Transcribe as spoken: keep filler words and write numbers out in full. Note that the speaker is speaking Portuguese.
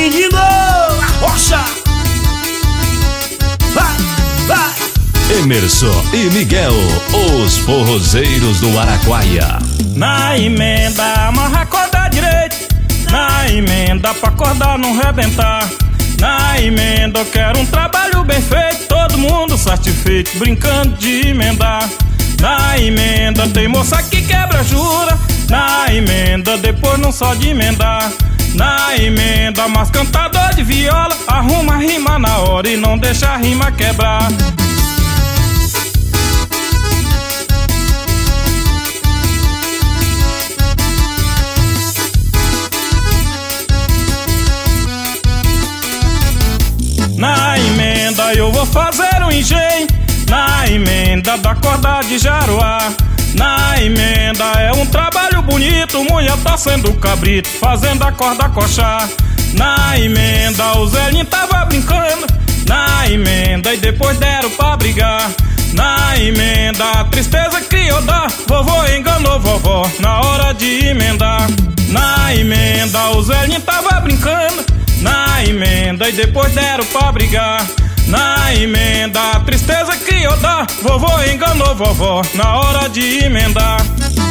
menino, arrocha. Vai, vai. Emerson e Miguel, os forrozeiros do Araguaia. Na emenda, amarra a corda direita. Na emenda, pra acordar não rebentar. Na emenda, eu quero um trabalho bem feito, todo mundo satisfeito, brincando de emendar. Na emenda, tem moça que quebra jura. Na emenda, depois não só de emendar. Na emenda, mas cantador de viola arruma a rima na hora e não deixa a rima quebrar. Na emenda eu vou fazer um engenho, na emenda da corda de Jaruá. Na emenda é um trabalho bonito, mulher torcendo o cabrito, fazendo a corda coxar. Na emenda o Zelinho tava brincando, na emenda e depois deram pra brigar. Na emenda a tristeza criou dó, vovô enganou vovó na hora de emendar. Na emenda o Zelinho tava brincando, na emenda e depois deram pra brigar. Na emenda a tristeza criou dó, vovô enganou vovó na hora de emendar.